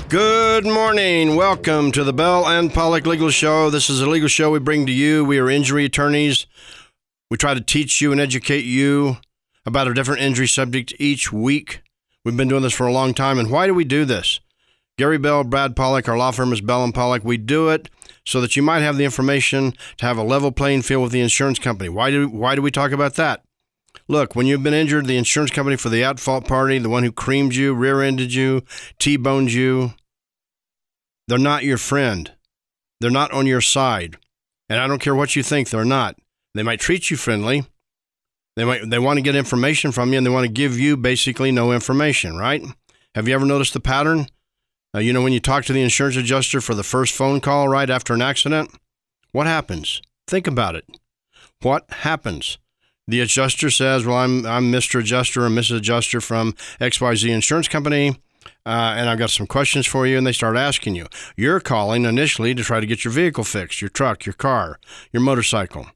Good morning. Welcome to the Bell and Pollock Legal Show. This is a legal show we bring to you. We are injury attorneys. We try to teach you and educate you about a different injury subject each week. We've been doing this for a long time. And why do we do this? Gary Bell, Brad Pollock, our law firm is Bell and Pollock. We do it so that you might have the information to have a level playing field with the insurance company. Why do we talk about that? Look, when you've been injured, the insurance company for the at-fault party, the one who creamed you, rear-ended you, T-boned you, they're not your friend. They're not on your side. And I don't care what you think, they're not. They might treat you friendly. They want to get information from you, and they want to give you basically no information, right? Have you ever noticed the pattern? When you talk to the insurance adjuster for the first phone call right after an accident, what happens? Think about it. What happens? The adjuster says, well, I'm Mr. Adjuster or Mrs. Adjuster from XYZ Insurance Company, and I've got some questions for you, and they start asking you. You're calling initially to try to get your vehicle fixed, your truck, your car, your motorcycle.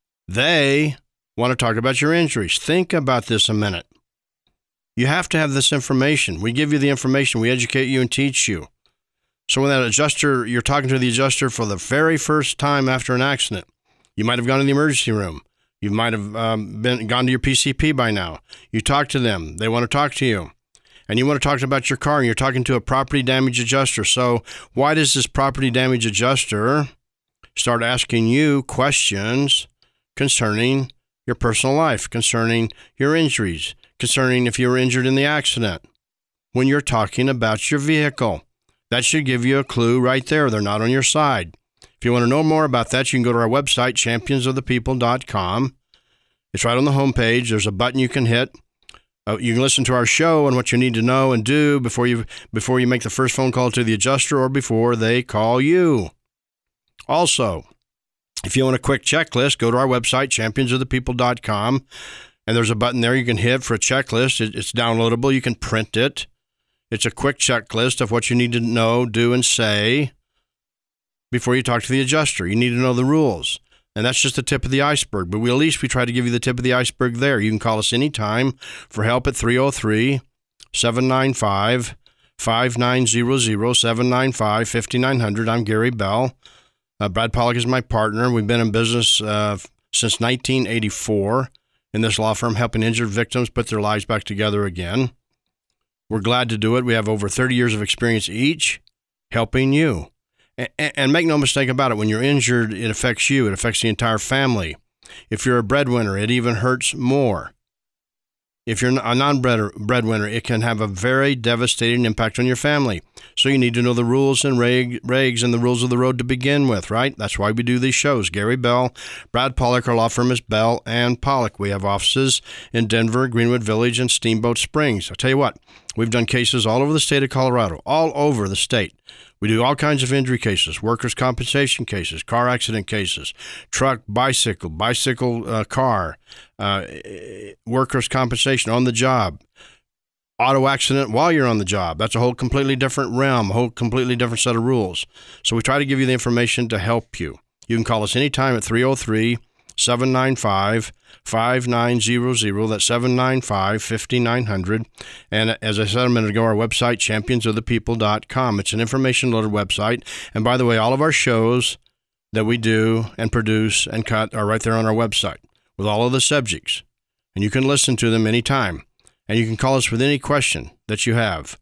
They want to talk about your injuries. Think about this a minute. You have to have this information. We give you the information. We educate you and teach you. So when that adjuster, you're talking to the adjuster for the very first time after an accident, you might have gone to the emergency room. You might have gone to your PCP by now. You talk to them. They want to talk to you. And you want to talk about your car, and you're talking to a property damage adjuster. So why does this property damage adjuster start asking you questions concerning your personal life, concerning your injuries, concerning if you were injured in the accident, when you're talking about your vehicle? That should give you a clue right there. They're not on your side. If you want to know more about that, you can go to our website, championsofthepeople.com. It's right on the homepage. There's a button you can hit. You can listen to our show and what you need to know and do before you make the first phone call to the adjuster or before they call you. Also, if you want a quick checklist, go to our website, championsofthepeople.com, and there's a button there you can hit for a checklist. It's downloadable. You can print it. It's a quick checklist of what you need to know, do, and say before you talk to the adjuster. You need to know the rules. And that's just the tip of the iceberg. But at least we try to give you the tip of the iceberg there. You can call us anytime for help at 303-795-5900, 795-5900. I'm Gary Bell. Brad Pollock is my partner. We've been in business since 1984 in this law firm, helping injured victims put their lives back together again. We're glad to do it. We have over 30 years of experience each helping you. And make no mistake about it, when you're injured, it affects you. It affects the entire family. If you're a breadwinner, it even hurts more. If you're a non-breadwinner, it can have a very devastating impact on your family. So you need to know the rules and regs and the rules of the road to begin with, right? That's why we do these shows. Gary Bell, Brad Pollock, our law firm is Bell and Pollock. We have offices in Denver, Greenwood Village, and Steamboat Springs. I'll tell you what, we've done cases all over the state of Colorado, all over the state. We do all kinds of injury cases, workers' compensation cases, car accident cases, truck, bicycle, car, workers' compensation on the job, auto accident while you're on the job. That's a whole completely different realm, a whole completely different set of rules. So we try to give you the information to help you. You can call us anytime at 303-795-5900. That's 795-5900. And as I said a minute ago, our website, championsofthepeople.com. It's an information-loaded website. And by the way, all of our shows that we do and produce and cut are right there on our website with all of the subjects. And you can listen to them anytime. And you can call us with any question that you have.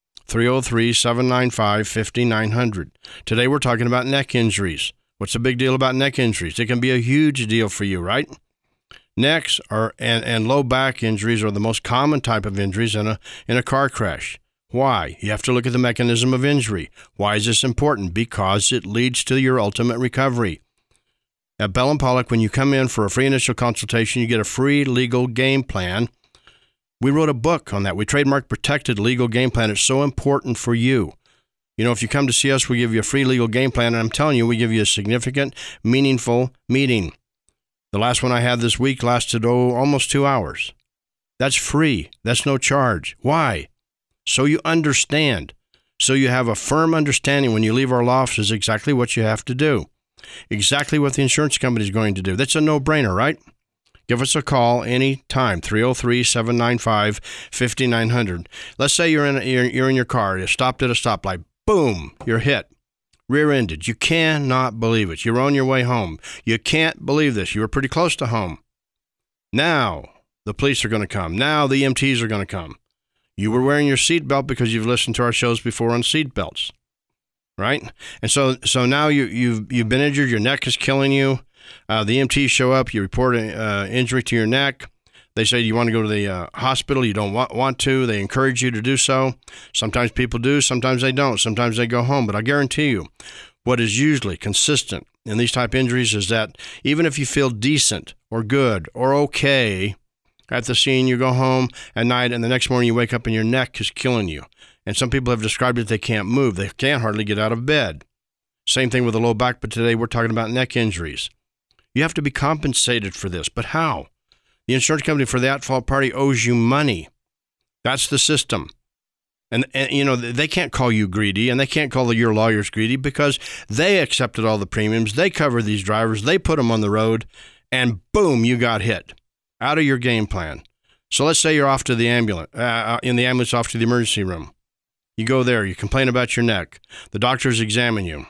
303-795-5900. Today we're talking about neck injuries. What's the big deal about neck injuries? It can be a huge deal for you, right? Necks and low back injuries are the most common type of injuries in a car crash. Why? You have to look at the mechanism of injury. Why is this important? Because it leads to your ultimate recovery. At Bell and Pollock, when you come in for a free initial consultation, you get a free legal game plan. We wrote a book on that. We trademark protected legal game plan. It's so important for you. You know, if you come to see us, we give you a free legal game plan, and I'm telling you, we give you a significant, meaningful meeting. The last one I had this week lasted, almost 2 hours. That's free. That's no charge. Why? So you understand. So you have a firm understanding when you leave our offices exactly what you have to do. Exactly what the insurance company is going to do. That's a no-brainer, right? Give us a call anytime, 303-795-5900. Let's say you're in your car, you stopped at a stoplight, boom, you're hit. Rear-ended. You cannot believe it. You're on your way home. You can't believe this. You were pretty close to home. Now the police are going to come. Now the EMTs are going to come. You were wearing your seatbelt because you've listened to our shows before on seatbelts, right? And so now you've been injured. Your neck is killing you. The EMTs show up. You report an injury to your neck. They say you want to go to the hospital. You don't want to. They encourage you to do so. Sometimes people do. Sometimes they don't. Sometimes they go home. But I guarantee you, what is usually consistent in these type injuries is that even if you feel decent or good or okay at the scene, you go home at night and the next morning you wake up and your neck is killing you. And some people have described it, they can't move. They can't hardly get out of bed. Same thing with the low back, but today we're talking about neck injuries. You have to be compensated for this, but how? The insurance company for the at-fault party owes you money. That's the system. And you know, they can't call you greedy, and they can't call your lawyers greedy because they accepted all the premiums. They covered these drivers. They put them on the road, and boom, you got hit. Out of your game plan. So let's say you're off to the ambulance, in the ambulance off to the emergency room. You go there, you complain about your neck. The doctors examine you.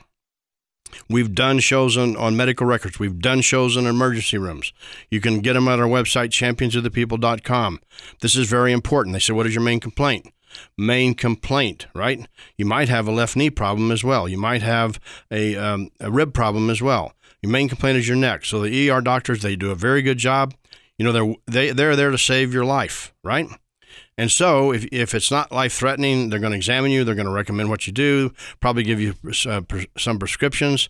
We've done shows on medical records. We've done shows in emergency rooms. You can get them at our website, championsofthepeople.com. This is very important. They say, what is your main complaint? Main complaint, right? You might have a left knee problem as well. You might have a rib problem as well. Your main complaint is your neck. So the ER doctors, they do a very good job. You know, they're there to save your life, right? And so if it's not life-threatening, they're going to examine you. They're going to recommend what you do, probably give you some prescriptions.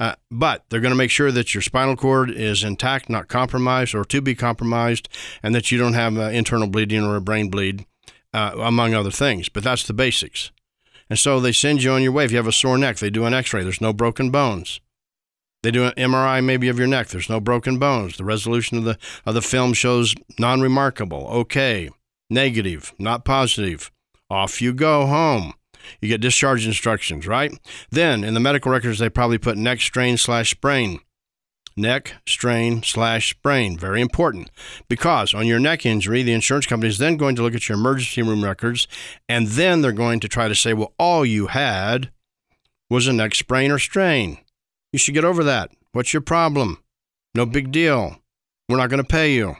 But they're going to make sure that your spinal cord is intact, not compromised or to be compromised, and that you don't have internal bleeding or a brain bleed, among other things. But that's the basics. And so they send you on your way. If you have a sore neck, they do an x-ray. There's no broken bones. They do an MRI maybe of your neck. There's no broken bones. The resolution of the film shows non-remarkable, okay, negative, not positive. Off you go home. You get discharge instructions, right? Then in the medical records, they probably put neck strain/sprain. Neck strain/sprain. Very important. Because on your neck injury, the insurance company is then going to look at your emergency room records, and then they're going to try to say, well, all you had was a neck sprain or strain. You should get over that. What's your problem? No big deal. We're not going to pay you.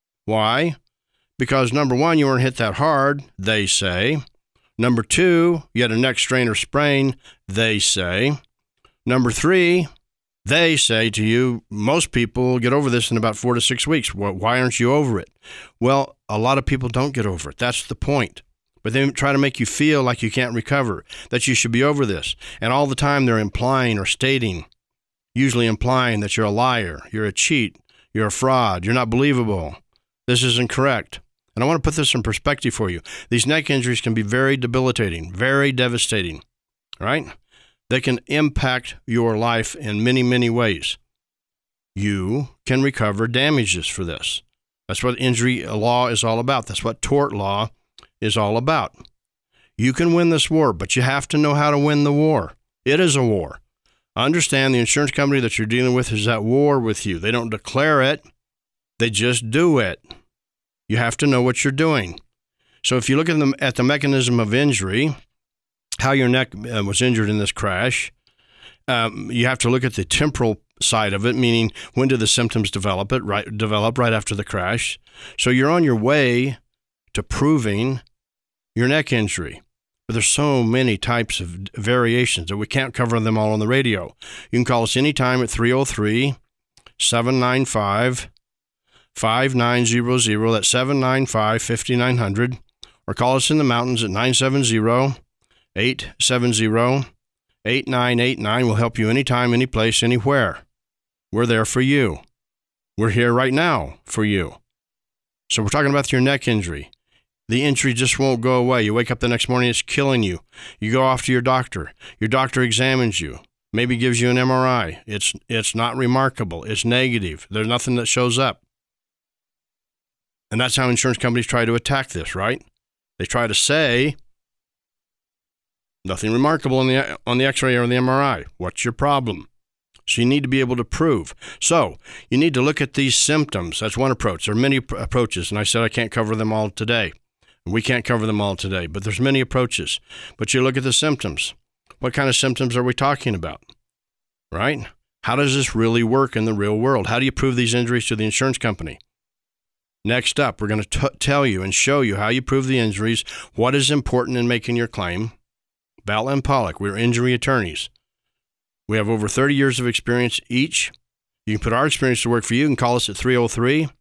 Why? Because number one, you weren't hit that hard, they say. Number two, you had a neck strain or sprain, they say. Number three, they say to you, most people get over this in about 4 to 6 weeks. Well, why aren't you over it? Well, a lot of people don't get over it. That's the point. But they try to make you feel like you can't recover, that you should be over this. And all the time they're implying or stating, usually implying that you're a liar, you're a cheat, you're a fraud, you're not believable. This isn't correct. And I want to put this in perspective for you. These neck injuries can be very debilitating, very devastating, right? They can impact your life in many, many ways. You can recover damages for this. That's what injury law is all about. That's what tort law is all about. You can win this war, but you have to know how to win the war. It is a war. Understand the insurance company that you're dealing with is at war with you. They don't declare it. They just do it. You have to know what you're doing. So if you look at the mechanism of injury, how your neck was injured in this crash, you have to look at the temporal side of it, meaning when did the symptoms develop right after the crash. So you're on your way to proving your neck injury. But there's so many types of variations that we can't cover them all on the radio. You can call us anytime at 303-795-5900. That's 795-5900. Or call us in the mountains at 970-870-8989. We'll help you anytime, any place, anywhere. We're there for you. We're here right now for you. So we're talking about your neck injury. The injury just won't go away. You wake up the next morning, it's killing you. You go off to your doctor. Your doctor examines you, maybe gives you an MRI. It's not remarkable. It's negative. There's nothing that shows up. And that's how insurance companies try to attack this, right? They try to say, nothing remarkable on the X-ray or the MRI. What's your problem? So you need to be able to prove. So you need to look at these symptoms. That's one approach. There are many approaches, and I said I can't cover them all today. We can't cover them all today, but there's many approaches. But you look at the symptoms. What kind of symptoms are we talking about? Right? How does this really work in the real world? How do you prove these injuries to the insurance company? Next up, we're going to tell you and show you how you prove the injuries, what is important in making your claim. Bell and Pollock, we're injury attorneys. We have over 30 years of experience each. You can put our experience to work for you. You can call us at 303-795-5900.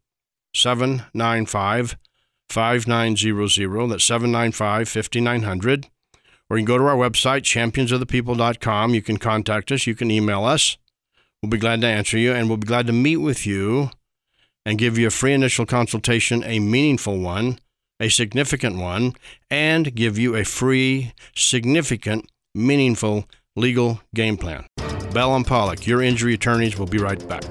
That's 795-5900. Or you can go to our website, championsofthepeople.com. You can contact us. You can email us. We'll be glad to answer you, and we'll be glad to meet with you and give you a free initial consultation, a meaningful one, a significant one, and give you a free, significant, meaningful legal game plan. Bell and Pollock, your injury attorneys. Will be right back.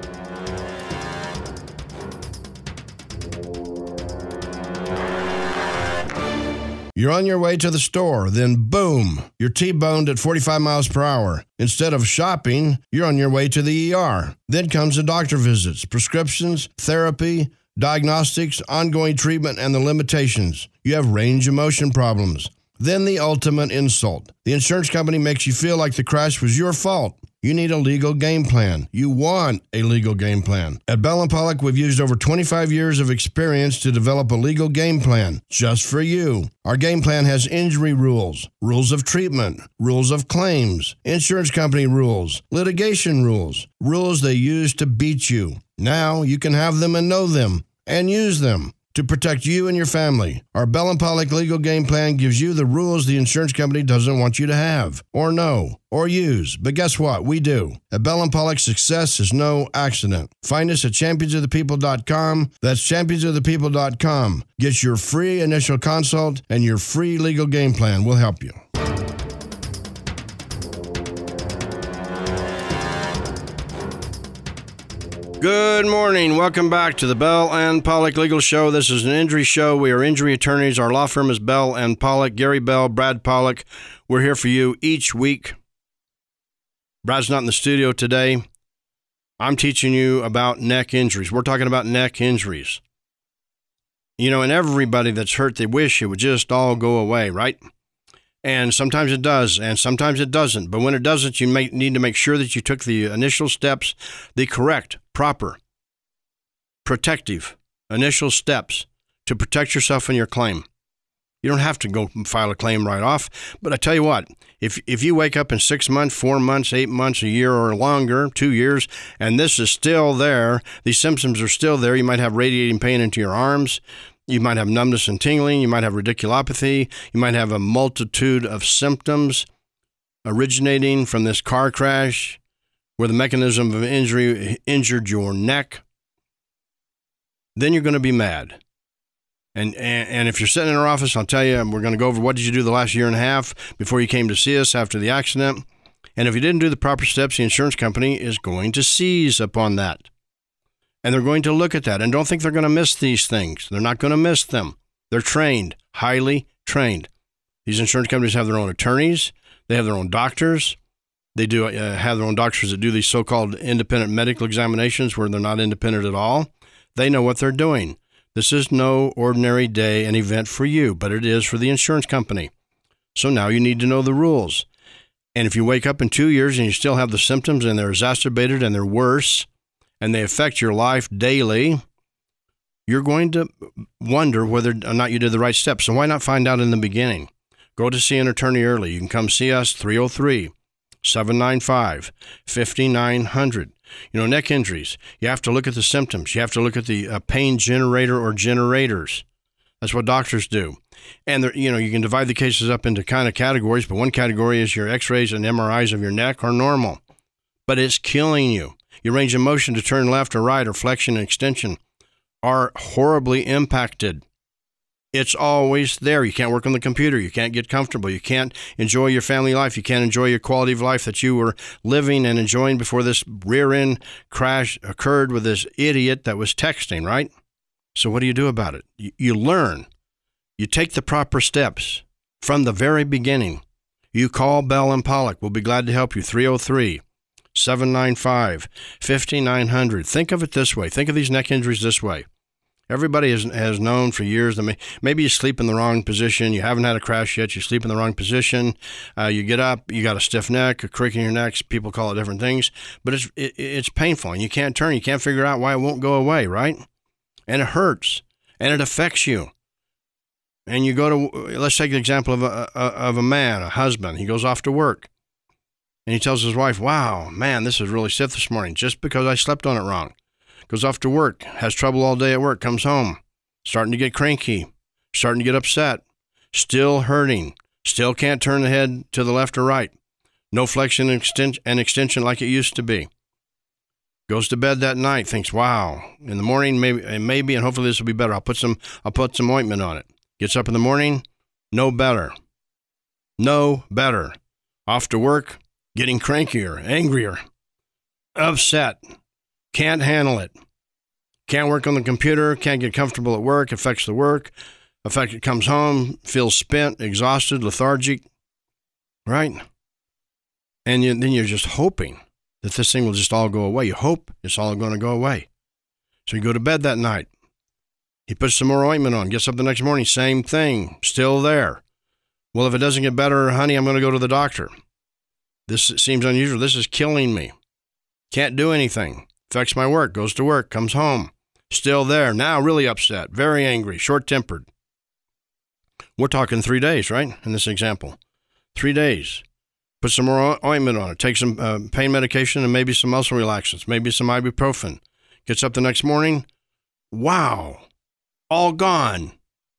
You're on your way to the store, then boom, you're T-boned at 45 miles per hour. Instead of shopping, you're on your way to the ER. Then comes the doctor visits, prescriptions, therapy, diagnostics, ongoing treatment, and the limitations. You have range of motion problems. Then the ultimate insult. The insurance company makes you feel like the crash was your fault. You need a legal game plan. You want a legal game plan. At Bell & Pollock, we've used over 25 years of experience to develop a legal game plan just for you. Our game plan has injury rules, rules of treatment, rules of claims, insurance company rules, litigation rules, rules they use to beat you. Now you can have them and know them and use them to protect you and your family. Our Bell & Pollock legal game plan gives you the rules the insurance company doesn't want you to have, or know, or use. But guess what? We do. At Bell & Pollock, success is no accident. Find us at championsofthepeople.com. That's championsofthepeople.com. Get your free initial consult and your free legal game plan. We'll help you. Good morning. Welcome back to the Bell and Pollock Legal Show. This is an injury show. We are injury attorneys. Our law firm is Bell and Pollock. Gary Bell, Brad Pollock. We're here for you each week. Brad's not in the studio today. I'm teaching you about neck injuries. We're talking about neck injuries. You know, and everybody that's hurt, they wish it would just all go away, right? And sometimes it does, and sometimes it doesn't. But when it doesn't, you may need to make sure that you took the initial steps, the correct, proper, protective initial steps to protect yourself and your claim. You don't have to go file a claim right off. But I tell you what, if you wake up in 6 months, 4 months, 8 months, a year or longer, 2 years, and this is still there, these symptoms are still there, you might have radiating pain into your arms, you might have numbness and tingling, you might have radiculopathy, you might have a multitude of symptoms originating from this car crash where the mechanism of injury injured your neck, then you're going to be mad. And if you're sitting in our office, I'll tell you, we're going to go over what did you do the last year and a half before you came to see us after the accident. And if you didn't do the proper steps, the insurance company is going to seize upon that. And they're going to look at that. And don't think they're going to miss these things. They're not going to miss them. They're trained, highly trained. These insurance companies have their own attorneys. They have their own doctors. They do have their own doctors that do these so-called independent medical examinations where they're not independent at all. They know what they're doing. This is no ordinary day and event for you, but it is for the insurance company. So now you need to know the rules. And if you wake up in 2 years and you still have the symptoms and they're exacerbated and they're worse and they affect your life daily, you're going to wonder whether or not you did the right steps. So why not find out in the beginning? Go to see an attorney early. You can come see us, 303-795-5900. You know, neck injuries, you have to look at the symptoms. You have to look at the pain generator or generators. That's what doctors do. And, you can divide the cases up into kind of categories, but one category is your x-rays and MRIs of your neck are normal. But it's killing you. Your range of motion to turn left or right or flexion and extension are horribly impacted. It's always there. You can't work on the computer. You can't get comfortable. You can't enjoy your family life. You can't enjoy your quality of life that you were living and enjoying before this rear-end crash occurred with this idiot that was texting, right? So what do you do about it? You learn. You take the proper steps from the very beginning. You call Bell and Pollock. We'll be glad to help you. 303-795-5900. Think of it this way. Think of these neck injuries this way. Everybody has known for years that maybe you sleep in the wrong position. You haven't had a crash yet. You sleep in the wrong position. You get up. You got a stiff neck, a crick in your neck. People call it different things, but it's painful, and you can't turn. You can't figure out why it won't go away, right? And it hurts, and it affects you. And you go to, let's take the example of a man, a husband. He goes off to work, and he tells his wife, "Wow, man, this is really stiff this morning, just because I slept on it wrong." Goes off to work, has trouble all day at work, comes home, starting to get cranky, starting to get upset, still hurting, still can't turn the head to the left or right, no flexion and extension like it used to be. Goes to bed that night, thinks, "Wow, in the morning maybe, and hopefully this will be better. I'll put some ointment on it." Gets up in the morning, no better. Off to work, getting crankier, angrier, upset. Can't handle it. Can't work on the computer. Can't get comfortable at work. Affects the work. Comes home, feels spent, exhausted, lethargic. Right? And then you're just hoping that this thing will just all go away. You hope it's all going to go away. So you go to bed that night. He puts some more ointment on. Gets up the next morning. Same thing. Still there. Well, if it doesn't get better, honey, I'm going to go to the doctor. This seems unusual. This is killing me. Can't do anything. Affects my work, goes to work, comes home, still there, now really upset, very angry, short-tempered. We're talking 3 days, right, in this example. 3 days. Put some more ointment on it, take some pain medication and maybe some muscle relaxants, maybe some ibuprofen. Gets up the next morning, wow, all gone.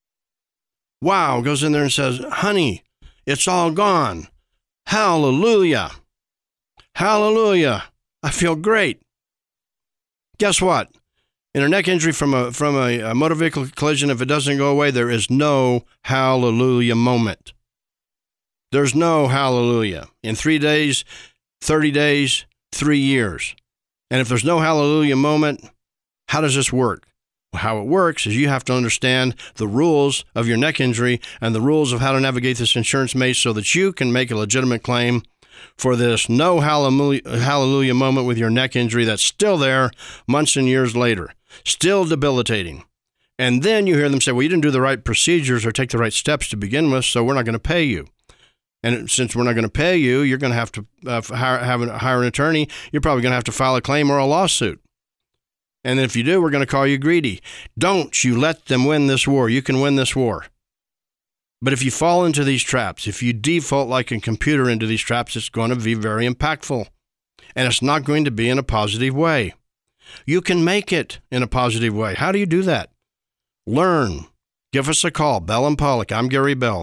Wow, goes in there and says, "Honey, it's all gone. Hallelujah. Hallelujah. I feel great." Guess what? In a neck injury from a motor vehicle collision, if it doesn't go away, there is no hallelujah moment. There's no hallelujah. In 3 days, 30 days, 3 years. And if there's no hallelujah moment, how does this work? Well, how it works is you have to understand the rules of your neck injury and the rules of how to navigate this insurance maze so that you can make a legitimate claim for this no hallelujah moment with your neck injury that's still there months and years later, still debilitating. And then you hear them say, "Well, you didn't do the right procedures or take the right steps to begin with, so we're not going to pay you. And since we're not going to pay you, you're going to have to hire an attorney. You're probably going to have to file a claim or a lawsuit. And if you do, we're going to call you greedy." Don't you let them win this war. You can win this war. But if you fall into these traps, if you default like a computer into these traps, it's going to be very impactful. And it's not going to be in a positive way. You can make it in a positive way. How do you do that? Learn. Give us a call. Bell and Pollock. I'm Gary Bell,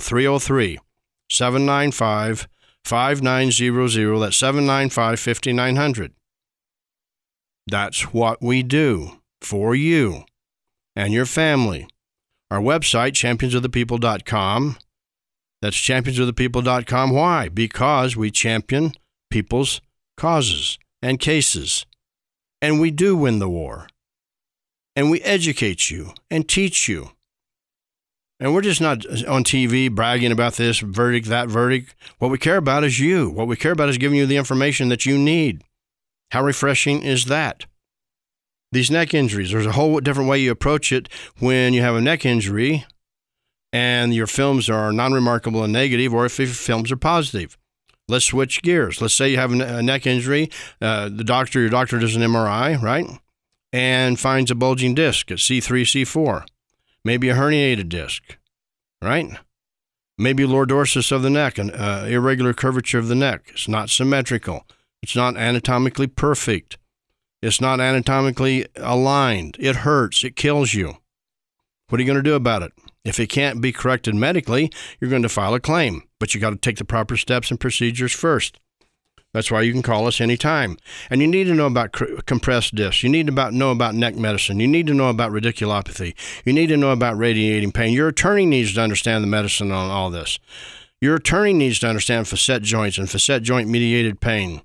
303-795-5900. That's 795-5900. That's what we do for you and your family. Our website, championsofthepeople.com. That's championsofthepeople.com. Why? Because we champion people's causes and cases. And we do win the war. And we educate you and teach you. And we're just not on TV bragging about this verdict, that verdict. What we care about is you. What we care about is giving you the information that you need. How refreshing is that? These neck injuries, there's a whole different way you approach it when you have a neck injury and your films are non-remarkable and negative, or if your films are positive. Let's switch gears. Let's say you have a neck injury. Your doctor does an MRI, right? And finds a bulging disc at C3, C4. Maybe a herniated disc, right? Maybe lordosis of the neck, an irregular curvature of the neck. It's not symmetrical. It's not anatomically perfect. It's not anatomically aligned. It hurts. It kills you. What are you going to do about it? If it can't be corrected medically, you're going to file a claim. But you got to take the proper steps and procedures first. That's why you can call us anytime. And you need to know about compressed discs. You need to know about neck medicine. You need to know about radiculopathy. You need to know about radiating pain. Your attorney needs to understand the medicine on all this. Your attorney needs to understand facet joints and facet joint mediated pain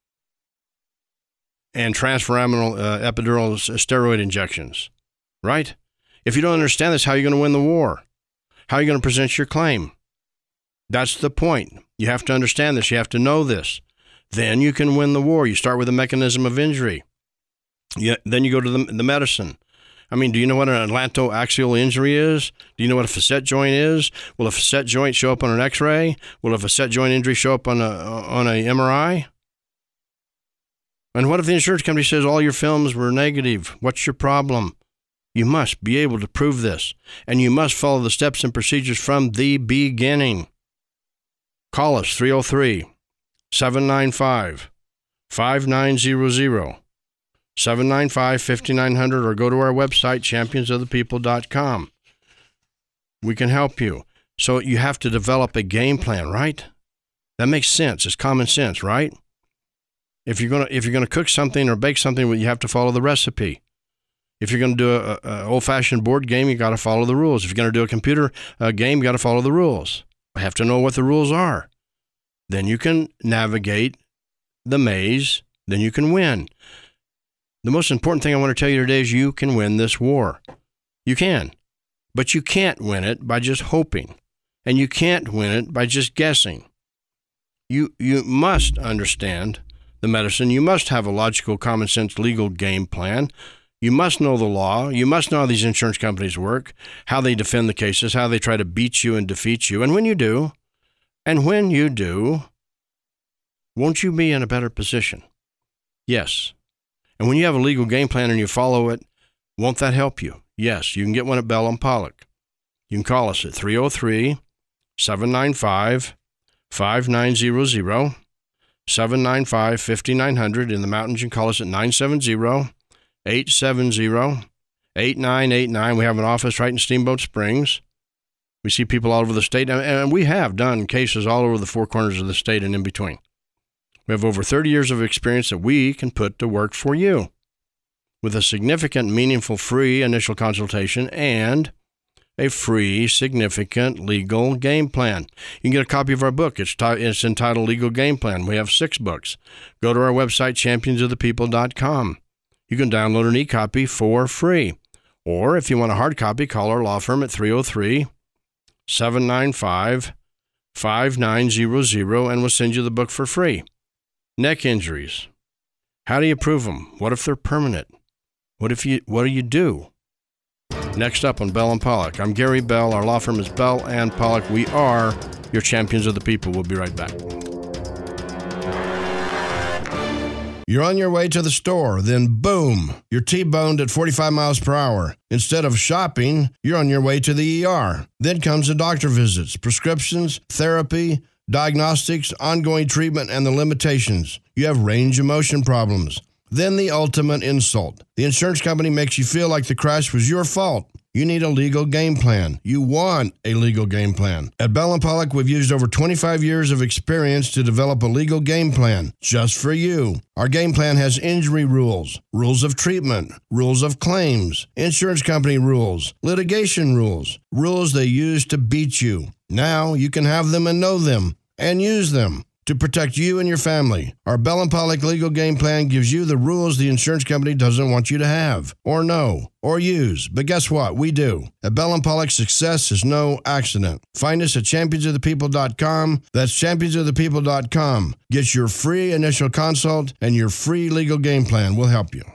and transforaminal epidural steroid injections, right? If you don't understand this, how are you going to win the war? How are you going to present your claim? That's the point. You have to understand this. You have to know this. Then you can win the war. You start with the mechanism of injury. Then you go to the medicine. I mean, do you know what an atlantoaxial injury is? Do you know what a facet joint is? Will a facet joint show up on an X-ray? Will a facet joint injury show up on a MRI? And what if the insurance company says all your films were negative? What's your problem? You must be able to prove this, and you must follow the steps and procedures from the beginning. Call us 303-795-5900, 795-5900, or go to our website, championsofthepeople.com. We can help you. So you have to develop a game plan, right? That makes sense. It's common sense, right? If you're gonna cook something or bake something, well, you have to follow the recipe. If you're going to do an old-fashioned board game, you got to follow the rules. If you're going to do a computer game, you got to follow the rules. You have to know what the rules are. Then you can navigate the maze. Then you can win. The most important thing I want to tell you today is you can win this war. You can. But you can't win it by just hoping. And you can't win it by just guessing. You must understand the medicine. You must have a logical, common sense, legal game plan. You must know the law. You must know how these insurance companies work, how they defend the cases, how they try to beat you and defeat you. And when you do, won't you be in a better position? Yes. And when you have a legal game plan and you follow it, won't that help you? Yes. You can get one at Bell & Pollock. You can call us at 303-795-5900, 795-5900. In the mountains, you can call us at 970-870-8989. We have an office right in Steamboat Springs. We see people all over the state, and we have done cases all over the four corners of the state and in between. We have over 30 years of experience that we can put to work for you with a significant, meaningful, free initial consultation and a free, significant legal game plan. You can get a copy of our book. It's entitled Legal Game Plan. We have 6 books. Go to our website, championsofthepeople.com. You can download an e-copy for free. Or if you want a hard copy, call our law firm at 303-795-5900, and we'll send you the book for free. Neck injuries. How do you prove them? What if they're permanent? What do you do? Next up on Bell & Pollock. I'm Gary Bell. Our law firm is Bell & Pollock. We are your champions of the people. We'll be right back. You're on your way to the store, then boom, you're T-boned at 45 miles per hour. Instead of shopping, you're on your way to the ER. Then comes the doctor visits, prescriptions, therapy, diagnostics, ongoing treatment, and the limitations. You have range of motion problems. Then the ultimate insult. The insurance company makes you feel like the crash was your fault. You need a legal game plan. You want a legal game plan. At Bell & Pollock, we've used over 25 years of experience to develop a legal game plan just for you. Our game plan has injury rules, rules of treatment, rules of claims, insurance company rules, litigation rules, rules they use to beat you. Now you can have them and know them and use them to protect you and your family. Our Bell & Pollock legal game plan gives you the rules the insurance company doesn't want you to have, or know, or use. But guess what? We do. At Bell & Pollock, success is no accident. Find us at championsofthepeople.com. That's championsofthepeople.com. Get your free initial consult and your free legal game plan. We'll help you.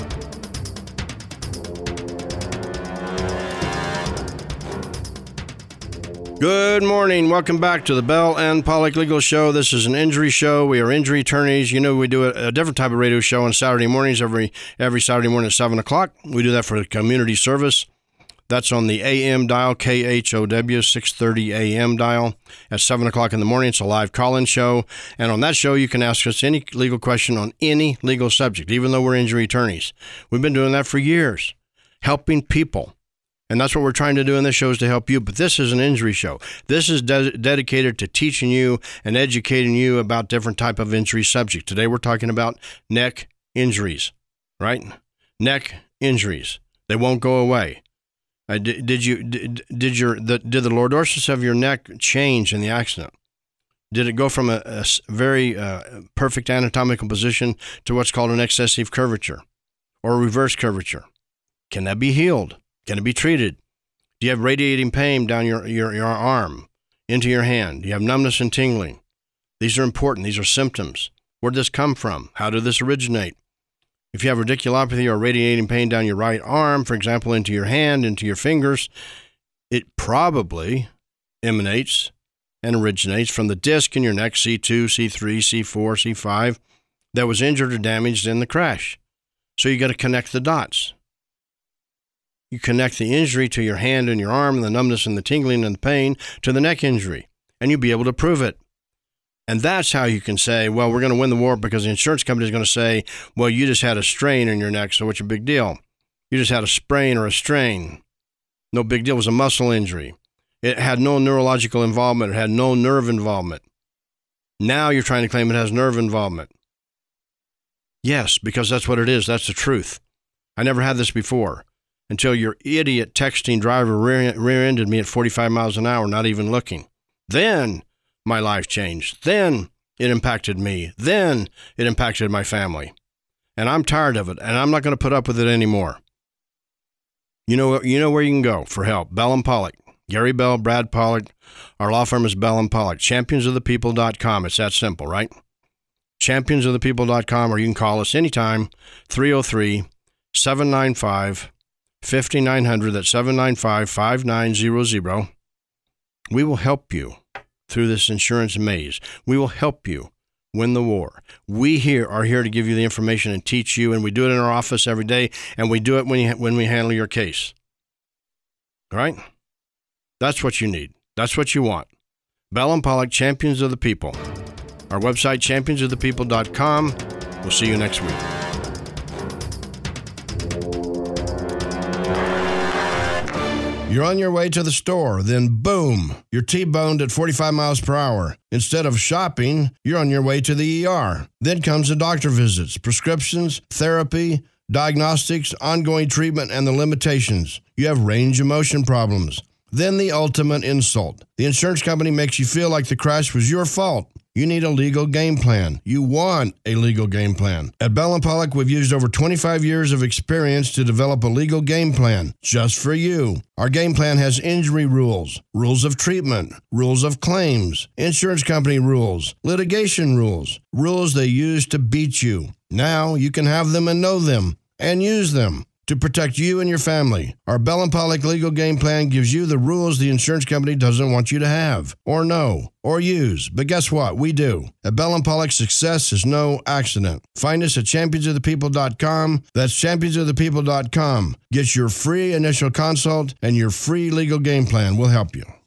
Good morning. Welcome back to the Bell & Pollock Legal Show. This is an injury show. We are injury attorneys. You know, we do a different type of radio show on Saturday mornings, every Saturday morning at 7 o'clock. We do that for community service. That's on the AM dial, KHOW, 630 AM dial at 7 o'clock in the morning. It's a live call-in show. And on that show, you can ask us any legal question on any legal subject, even though we're injury attorneys. We've been doing that for years, helping people. And that's what we're trying to do in this show, is to help you. But this is an injury show. This is dedicated to teaching you and educating you about different type of injury subjects. Today we're talking about neck injuries, right? Neck injuries. They won't go away. Did the lordosis of your neck change in the accident? Did it go from a very perfect anatomical position to what's called an excessive curvature or a reverse curvature? Can that be healed? Can it be treated? Do you have radiating pain down your arm, into your hand? Do you have numbness and tingling? These are important. These are symptoms. Where did this come from? How did this originate? If you have radiculopathy or radiating pain down your right arm, for example, into your hand, into your fingers, it probably emanates and originates from the disc in your neck, C2, C3, C4, C5, that was injured or damaged in the crash. So you got to connect the dots. You connect the injury to your hand and your arm, and the numbness and the tingling and the pain to the neck injury, and you'll be able to prove it. And that's how you can say, well, we're going to win the war, because the insurance company is going to say, well, you just had a strain in your neck, so what's your big deal? You just had a sprain or a strain. No big deal. It was a muscle injury. It had no neurological involvement. It had no nerve involvement. Now you're trying to claim it has nerve involvement. Yes, because that's what it is. That's the truth. I never had this before until your idiot texting driver rear-ended me at 45 miles an hour, not even looking. Then my life changed. Then it impacted me. Then it impacted my family. And I'm tired of it, and I'm not going to put up with it anymore. You know where you can go for help. Bell & Pollock. Gary Bell, Brad Pollock. Our law firm is Bell & Pollock. Championsofthepeople.com. It's that simple, right? Championsofthepeople.com, or you can call us anytime, 303-795-5900. That's 795-5900. We will help you through this insurance maze. We will help you win the war. We are here to give you the information and teach you, and we do it in our office every day, and we do it when we handle your case. All right? That's what you need. That's what you want. Bell & Pollock, Champions of the People. Our website, championsofthepeople.com. We'll see you next week. You're on your way to the store, then boom, you're T-boned at 45 miles per hour. Instead of shopping, you're on your way to the ER. Then comes the doctor visits, prescriptions, therapy, diagnostics, ongoing treatment, and the limitations. You have range of motion problems. Then the ultimate insult. The insurance company makes you feel like the crash was your fault. You need a legal game plan. You want a legal game plan. At Bell & Pollock, we've used over 25 years of experience to develop a legal game plan just for you. Our game plan has injury rules, rules of treatment, rules of claims, insurance company rules, litigation rules, rules they use to beat you. Now you can have them and know them and use them to protect you and your family. Our Bell & Pollock legal game plan gives you the rules the insurance company doesn't want you to have, or know, or use. But guess what? We do. At Bell & Pollock, success is no accident. Find us at championsofthepeople.com. That's championsofthepeople.com. Get your free initial consult and your free legal game plan. We'll help you.